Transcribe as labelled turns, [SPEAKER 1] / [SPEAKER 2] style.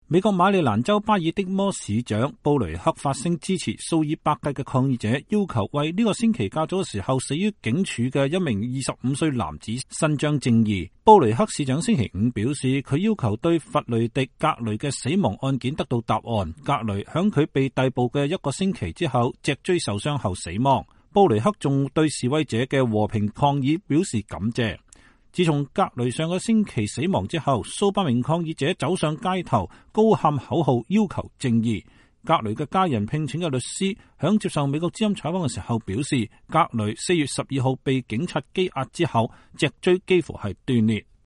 [SPEAKER 1] 美國馬里蘭州巴爾的摩市長布雷克發聲支持數以百計嘅抗議者，要求為呢個星期較早嘅時候死於警署嘅一名25歲男子伸張正義。布雷克市長星期五表示，佢要求對弗雷迪格雷嘅死亡案件得到答案。格雷響佢被逮捕嘅一個星期之後脊椎受傷後死亡。布雷克仲對示威者嘅和平抗議表示感謝。自從格雷上個星期死亡之後，數百名抗議者走上街頭，高喊口號要求正義。格雷嘅家人聘請嘅律師響接受美國之音採訪嘅時候表示，格雷4月12號被警察羈押之後，脊椎幾乎係斷裂。